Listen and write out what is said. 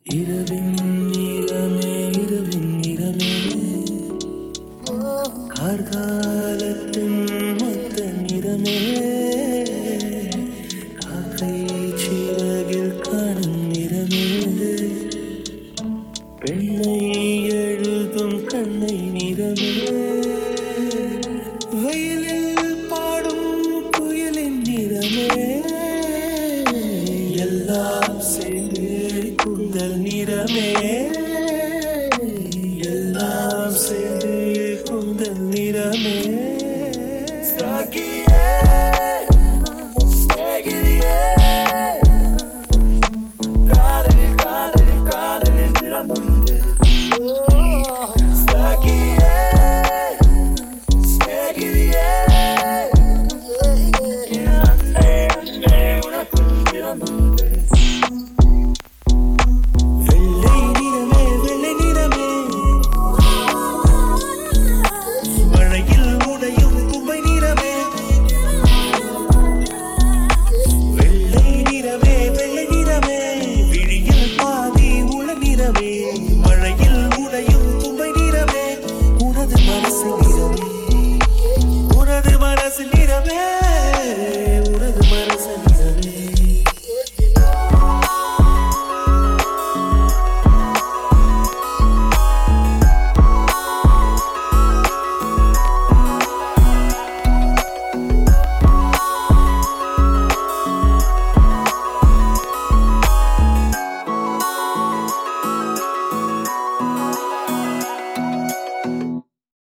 இரவின் நீளமே இரவின் நிறமே கார்காலத்தின் மொத்த நிறமே காக்கை சிறகில் காணும் நிறமே பெண்ணை எழுதும் கண்ணை நிறமே வெயிலில் பாடும் குயிலின் நிறமே எல்லாம் சேர்ந்து கூந்தல் நிறமே எல்லாம் சேர்ந்து கூந்தல் நிறமே மழையில் உடையும் தும்பை நிறமே உனது மனசு நிறமே